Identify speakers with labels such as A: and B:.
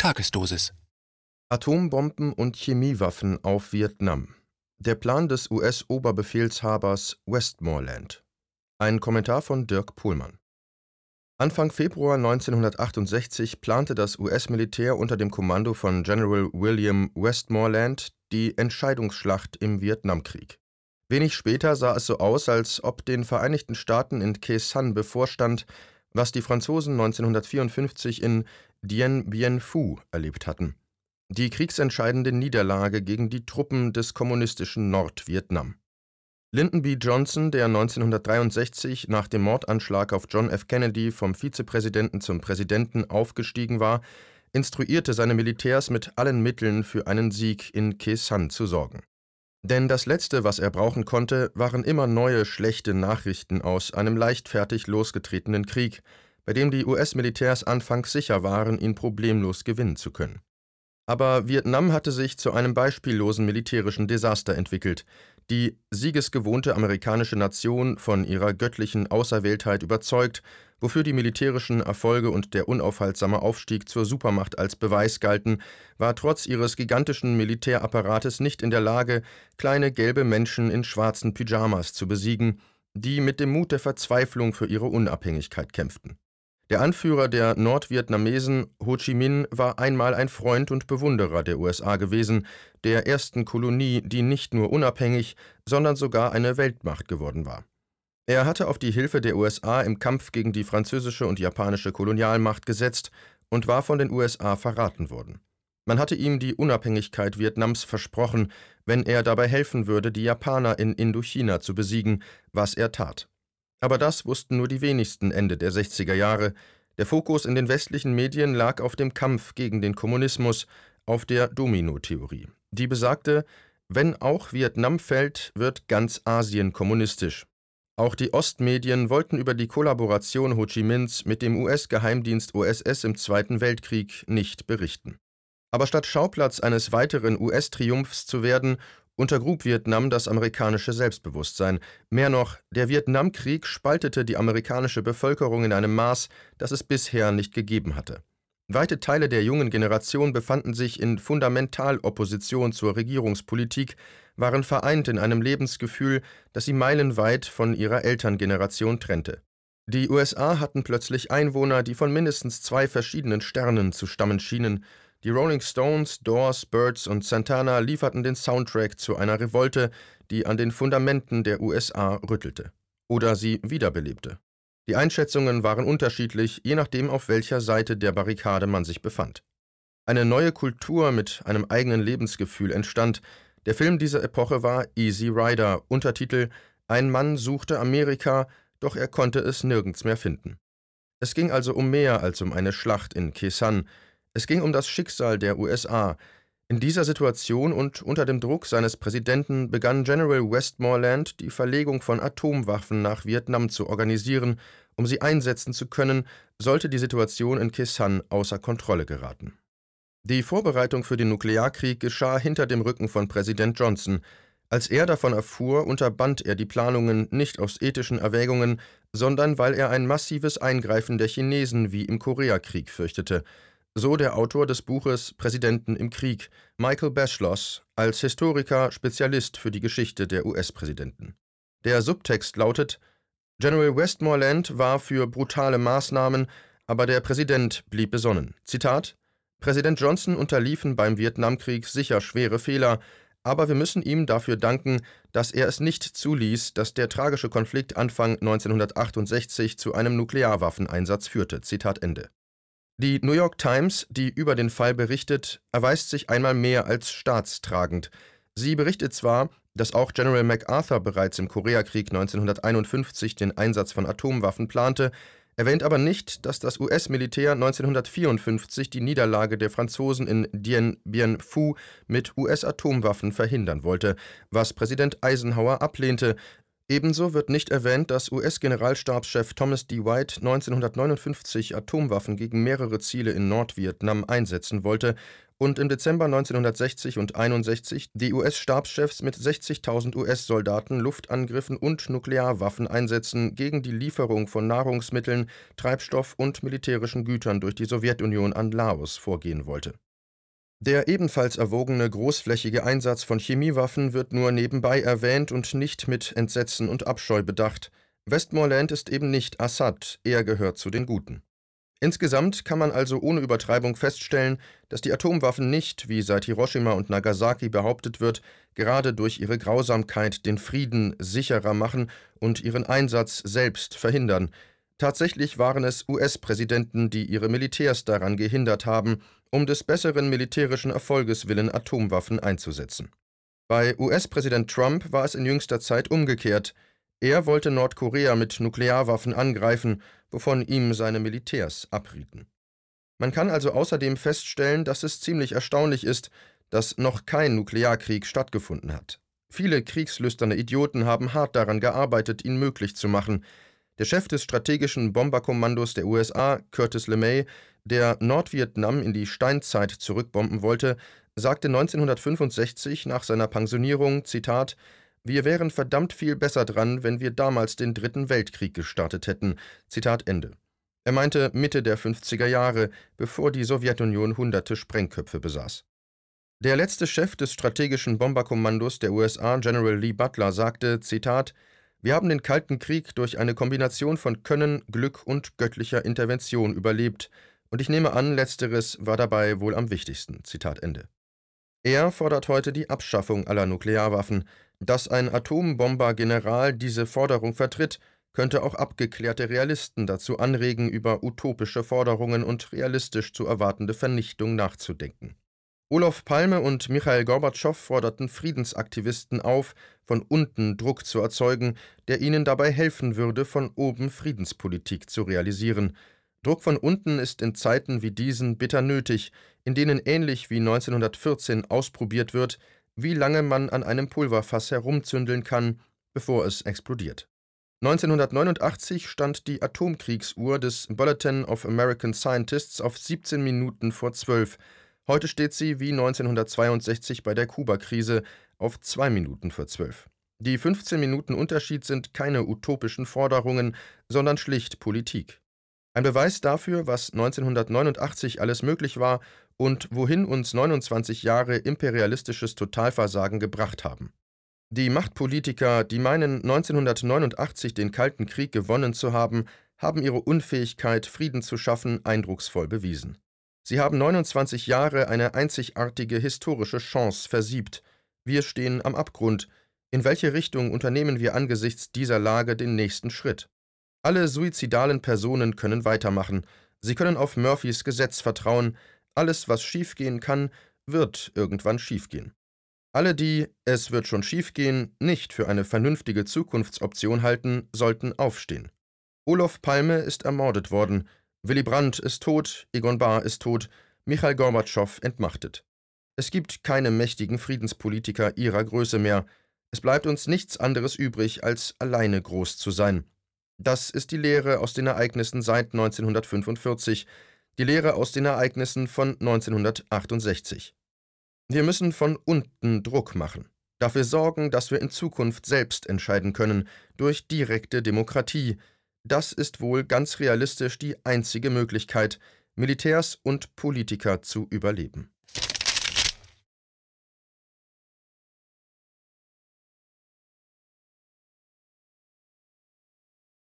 A: Tagesdosis.
B: Atombomben und Chemiewaffen auf Vietnam. Der Plan des US-Oberbefehlshabers Westmoreland. Ein Kommentar von Dirk Pohlmann. Anfang Februar 1968 plante das US-Militär unter dem Kommando von General William Westmoreland die Entscheidungsschlacht im Vietnamkrieg. Wenig später sah es so aus, als ob den Vereinigten Staaten in Khe Sanh bevorstand, was die Franzosen 1954 in Dien Bien Phu erlebt hatten: die kriegsentscheidende Niederlage gegen die Truppen des kommunistischen Nordvietnam. Lyndon B. Johnson, der 1963 nach dem Mordanschlag auf John F. Kennedy vom Vizepräsidenten zum Präsidenten aufgestiegen war, instruierte seine Militärs, mit allen Mitteln für einen Sieg in Khe Sanh zu sorgen. Denn das Letzte, was er brauchen konnte, waren immer neue schlechte Nachrichten aus einem leichtfertig losgetretenen Krieg, bei dem die US-Militärs anfangs sicher waren, ihn problemlos gewinnen zu können. Aber Vietnam hatte sich zu einem beispiellosen militärischen Desaster entwickelt. Die siegesgewohnte amerikanische Nation, von ihrer göttlichen Auserwähltheit überzeugt, wofür die militärischen Erfolge und der unaufhaltsame Aufstieg zur Supermacht als Beweis galten, war trotz ihres gigantischen Militärapparates nicht in der Lage, kleine gelbe Menschen in schwarzen Pyjamas zu besiegen, die mit dem Mut der Verzweiflung für ihre Unabhängigkeit kämpften. Der Anführer der Nordvietnamesen, Ho Chi Minh, war einmal ein Freund und Bewunderer der USA gewesen, der ersten Kolonie, die nicht nur unabhängig, sondern sogar eine Weltmacht geworden war. Er hatte auf die Hilfe der USA im Kampf gegen die französische und japanische Kolonialmacht gesetzt und war von den USA verraten worden. Man hatte ihm die Unabhängigkeit Vietnams versprochen, wenn er dabei helfen würde, die Japaner in Indochina zu besiegen, was er tat. Aber das wussten nur die wenigsten Ende der 60er Jahre. Der Fokus in den westlichen Medien lag auf dem Kampf gegen den Kommunismus, auf der Domino-Theorie. Die besagte, wenn auch Vietnam fällt, wird ganz Asien kommunistisch. Auch die Ostmedien wollten über die Kollaboration Ho Chi Minhs mit dem US-Geheimdienst OSS im Zweiten Weltkrieg nicht berichten. Aber statt Schauplatz eines weiteren US-Triumphs zu werden, untergrub Vietnam das amerikanische Selbstbewusstsein. Mehr noch, der Vietnamkrieg spaltete die amerikanische Bevölkerung in einem Maß, das es bisher nicht gegeben hatte. Weite Teile der jungen Generation befanden sich in Fundamentalopposition zur Regierungspolitik, waren vereint in einem Lebensgefühl, das sie meilenweit von ihrer Elterngeneration trennte. Die USA hatten plötzlich Einwohner, die von mindestens 2 verschiedenen Sternen zu stammen schienen. Die Rolling Stones, Doors, Byrds und Santana lieferten den Soundtrack zu einer Revolte, die an den Fundamenten der USA rüttelte oder sie wiederbelebte. Die Einschätzungen waren unterschiedlich, je nachdem, auf welcher Seite der Barrikade man sich befand. Eine neue Kultur mit einem eigenen Lebensgefühl entstand. Der Film dieser Epoche war Easy Rider, Untertitel: Ein Mann suchte Amerika, doch er konnte es nirgends mehr finden. Es ging also um mehr als um eine Schlacht in Khe Sanh. Es ging um das Schicksal der USA. In dieser Situation und unter dem Druck seines Präsidenten begann General Westmoreland, die Verlegung von Atomwaffen nach Vietnam zu organisieren, um sie einsetzen zu können, sollte die Situation in Khe Sanh außer Kontrolle geraten. Die Vorbereitung für den Nuklearkrieg geschah hinter dem Rücken von Präsident Johnson. Als er davon erfuhr, unterband er die Planungen nicht aus ethischen Erwägungen, sondern weil er ein massives Eingreifen der Chinesen wie im Koreakrieg fürchtete. So der Autor des Buches »Präsidenten im Krieg«, Michael Beschloss, als Historiker Spezialist für die Geschichte der US-Präsidenten. Der Subtext lautet: General Westmoreland war für brutale Maßnahmen, aber der Präsident blieb besonnen. Zitat: Präsident Johnson unterliefen beim Vietnamkrieg sicher schwere Fehler, aber wir müssen ihm dafür danken, dass er es nicht zuließ, dass der tragische Konflikt Anfang 1968 zu einem Nuklearwaffeneinsatz führte. Zitat Ende. Die New York Times, die über den Fall berichtet, erweist sich einmal mehr als staatstragend. Sie berichtet zwar, dass auch General MacArthur bereits im Koreakrieg 1951 den Einsatz von Atomwaffen plante, erwähnt aber nicht, dass das US-Militär 1954 die Niederlage der Franzosen in Dien Bien Phu mit US-Atomwaffen verhindern wollte, was Präsident Eisenhower ablehnte, Ebenso wird nicht erwähnt, dass US-Generalstabschef Thomas D. White 1959 Atomwaffen gegen mehrere Ziele in Nordvietnam einsetzen wollte und im Dezember 1960 und 61 die US-Stabschefs mit 60.000 US-Soldaten Luftangriffen und Nuklearwaffeneinsätzen gegen die Lieferung von Nahrungsmitteln, Treibstoff und militärischen Gütern durch die Sowjetunion an Laos vorgehen wollte. Der ebenfalls erwogene großflächige Einsatz von Chemiewaffen wird nur nebenbei erwähnt und nicht mit Entsetzen und Abscheu bedacht. Westmoreland ist eben nicht Assad, er gehört zu den Guten. Insgesamt kann man also ohne Übertreibung feststellen, dass die Atomwaffen nicht, wie seit Hiroshima und Nagasaki behauptet wird, gerade durch ihre Grausamkeit den Frieden sicherer machen und ihren Einsatz selbst verhindern. Tatsächlich waren es US-Präsidenten, die ihre Militärs daran gehindert haben, um des besseren militärischen Erfolges willen Atomwaffen einzusetzen. Bei US-Präsident Trump war es in jüngster Zeit umgekehrt. Er wollte Nordkorea mit Nuklearwaffen angreifen, wovon ihm seine Militärs abrieten. Man kann also außerdem feststellen, dass es ziemlich erstaunlich ist, dass noch kein Nuklearkrieg stattgefunden hat. Viele kriegslüsterne Idioten haben hart daran gearbeitet, ihn möglich zu machen. Der Chef des strategischen Bomberkommandos der USA, Curtis LeMay, der Nordvietnam in die Steinzeit zurückbomben wollte, sagte 1965 nach seiner Pensionierung, Zitat, »Wir wären verdammt viel besser dran, wenn wir damals den Dritten Weltkrieg gestartet hätten«, Zitat Ende. Er meinte Mitte der 50er Jahre, bevor die Sowjetunion hunderte Sprengköpfe besaß. Der letzte Chef des strategischen Bomberkommandos der USA, General Lee Butler, sagte, Zitat, »Wir haben den Kalten Krieg durch eine Kombination von Können, Glück und göttlicher Intervention überlebt, und ich nehme an, letzteres war dabei wohl am wichtigsten.« Zitat Ende. Er fordert heute die Abschaffung aller Nuklearwaffen. Dass ein Atombomber-General diese Forderung vertritt, könnte auch abgeklärte Realisten dazu anregen, über utopische Forderungen und realistisch zu erwartende Vernichtung nachzudenken. Olof Palme und Michail Gorbatschow forderten Friedensaktivisten auf, von unten Druck zu erzeugen, der ihnen dabei helfen würde, von oben Friedenspolitik zu realisieren. Druck von unten ist in Zeiten wie diesen bitter nötig, in denen ähnlich wie 1914 ausprobiert wird, wie lange man an einem Pulverfass herumzündeln kann, bevor es explodiert. 1989 stand die Atomkriegsuhr des Bulletin of American Scientists auf 17 Minuten vor 12. Heute steht sie, wie 1962 bei der Kuba-Krise, auf 2 Minuten vor 12. Die 15 Minuten Unterschied sind keine utopischen Forderungen, sondern schlicht Politik. Ein Beweis dafür, was 1989 alles möglich war und wohin uns 29 Jahre imperialistisches Totalversagen gebracht haben. Die Machtpolitiker, die meinen, 1989 den Kalten Krieg gewonnen zu haben, haben ihre Unfähigkeit, Frieden zu schaffen, eindrucksvoll bewiesen. Sie haben 29 Jahre eine einzigartige historische Chance versiebt. Wir stehen am Abgrund. In welche Richtung unternehmen wir angesichts dieser Lage den nächsten Schritt? Alle suizidalen Personen können weitermachen. Sie können auf Murphys Gesetz vertrauen. Alles, was schiefgehen kann, wird irgendwann schiefgehen. Alle, die »es wird schon schiefgehen« nicht für eine vernünftige Zukunftsoption halten, sollten aufstehen. Olof Palme ist ermordet worden. Willy Brandt ist tot, Egon Bahr ist tot, Michail Gorbatschow entmachtet. Es gibt keine mächtigen Friedenspolitiker ihrer Größe mehr. Es bleibt uns nichts anderes übrig, als alleine groß zu sein. Das ist die Lehre aus den Ereignissen seit 1945, die Lehre aus den Ereignissen von 1968. Wir müssen von unten Druck machen, dafür sorgen, dass wir in Zukunft selbst entscheiden können, durch direkte Demokratie. Das ist wohl ganz realistisch die einzige Möglichkeit, Militärs und Politiker zu überleben.